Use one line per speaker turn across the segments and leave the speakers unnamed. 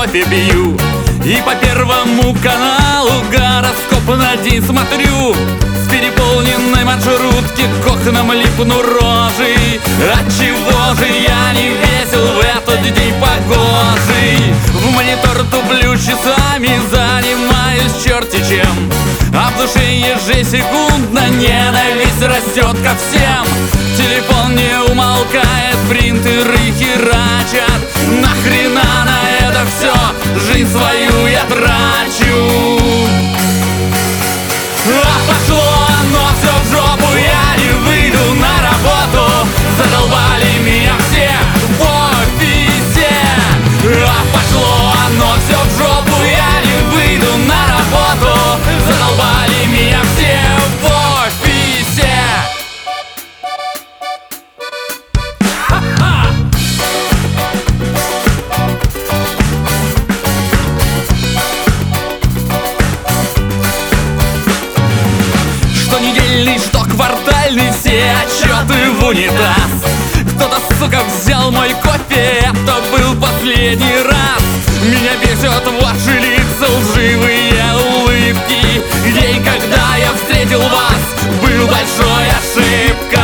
кофе пью и по Первому каналу гороскоп на день смотрю. С переполненной маршрутки к окнам липну рожей. Отчего же я не весел в этот день погожий? В монитор туплю часами, занимаюсь черти чем, а в душе ежесекундно ненависть растет ко всем. Телефон не умолкает, принтеры херачат. Нахрена на это все жизнь свою я трачу? А пошло оно все в жопу, я не выйду на работу. Задолбали меня все в офисе. А пошло оно все в жопу, я не выйду на работу. Задолбали меня все в офисе. Недельный, что квартальный, все отчеты в унитаз. Кто-то, сука, взял мой кофе, это был последний раз. Меня бесят ваши лица, лживые улыбки. День, когда я встретил вас, был большой ошибкой.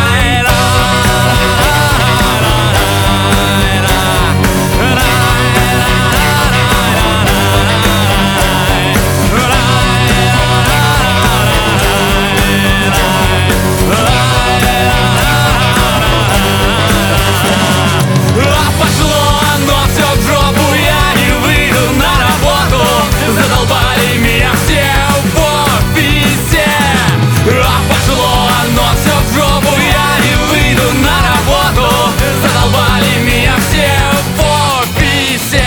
Задолбали меня все в офисе. А пошло оно все в жопу, я не выйду на работу. Задолбали меня все в офисе.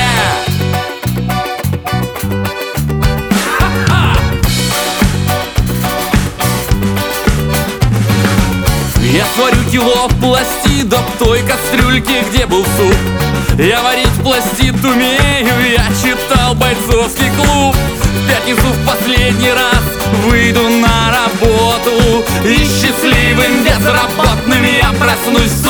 Я сварю кило пластид об той кастрюльке, где был суп. Я варить пластид умею, я читал бойцовский клуб. В пятницу в последний раз выйду на работу, и счастливым безработным я проснусь.